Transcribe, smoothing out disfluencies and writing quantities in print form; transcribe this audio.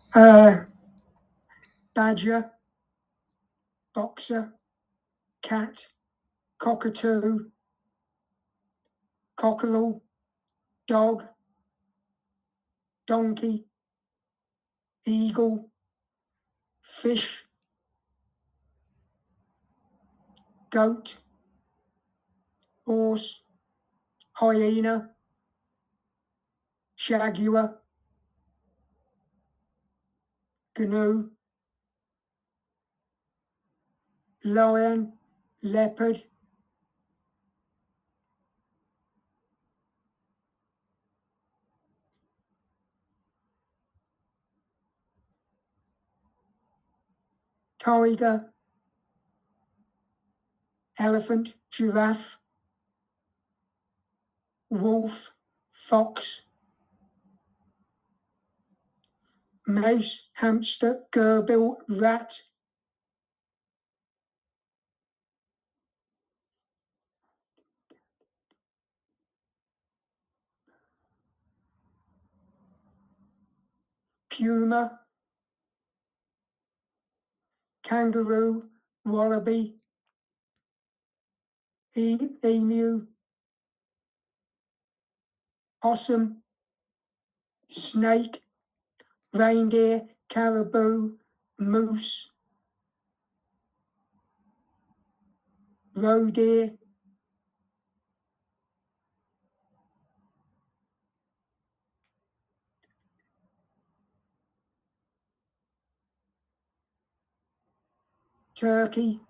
Badger, boxer, cat, cockatoo, cockerel, dog, donkey, eagle, fish, goat, horse, hyena, jaguar, gnu, lion, leopard, tiger, elephant, giraffe, wolf, fox, mouse, hamster, gerbil, rat, puma, kangaroo, wallaby, emu, possum, snake, reindeer, caribou, moose, roe deer, turkey,